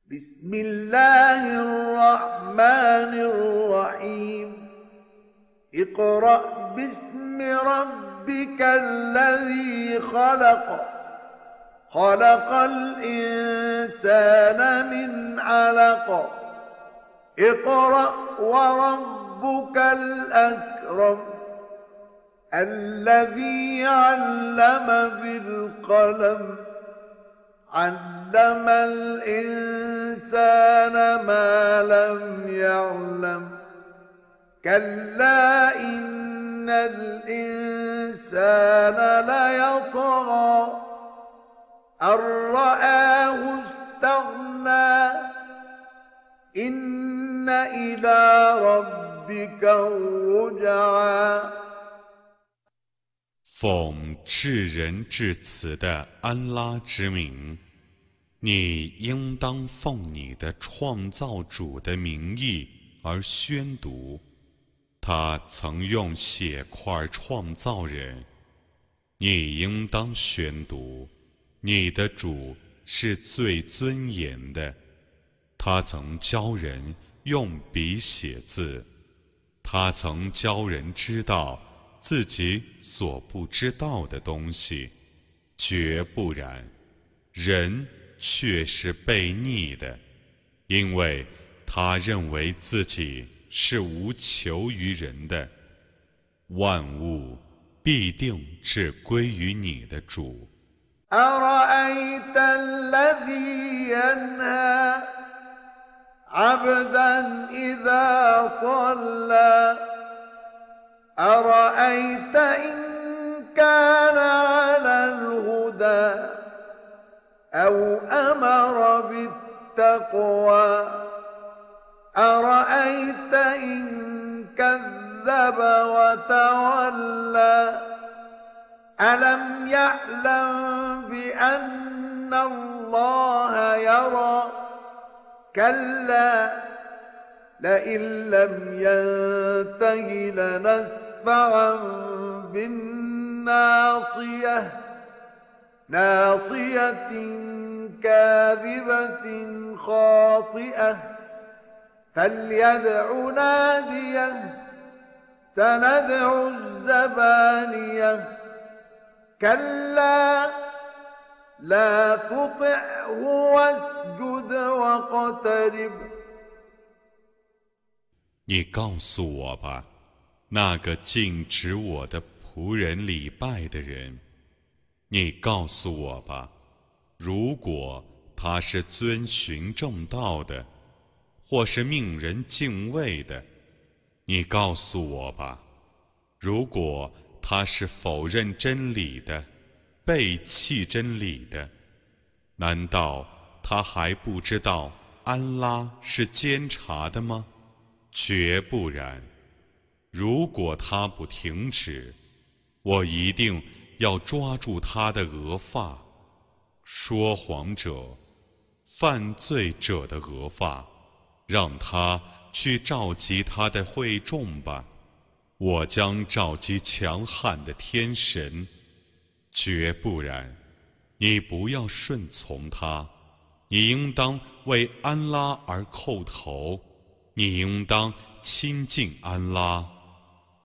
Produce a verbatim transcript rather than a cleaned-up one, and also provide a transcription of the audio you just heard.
بسم الله الرحمن الرحيم اقرأ باسم ربك الذي خلق خلق الإنسان من علق اقرأ وربك الأكرم الذي علم بالقلم علم الإنسان ما لم يعلم كلا إن الإنسان ليطغى أن رآه استغنى إن إلى ربك الرجعى 奉至仁至慈的安拉之名，你应当奉你的创造主的名义而宣读。他曾用血块创造人，你应当宣读。你的主是最尊严的，他曾教人用笔写字，他曾教人知道自己所不知道的东西，绝不然，人却是悖逆的，因为他认为自己是无求于人的。万物必定是归于你的主。 أرأيت الذي ينهى عبدا إذا صلى أرأيت إن كان على الهدى أو أمر بالتقوى أرأيت إن كذب وتولى ألم يعلم بأن الله يرى كلا لئن لم ينته لنسفعا بالناصية ناصية كاذبة خاطئة فليدع ناديه سندع الزبانية كلا لا تطعه واسجد واقترب 你告诉我吧，那个禁止我的仆人礼拜的人，你告诉我吧，如果他是遵循正道的，或是命人敬畏的，你告诉我吧，如果他是否认真理的，背弃真理的，难道他还不知道安拉是监察的吗？绝不然，如果他不停止，我一定要抓住他的额发，说谎者、犯罪者的额发，让他去召集他的会众吧。我将召集强悍的天神，绝不然，你不要顺从他，你应当为安拉而叩头，你应当亲近安拉。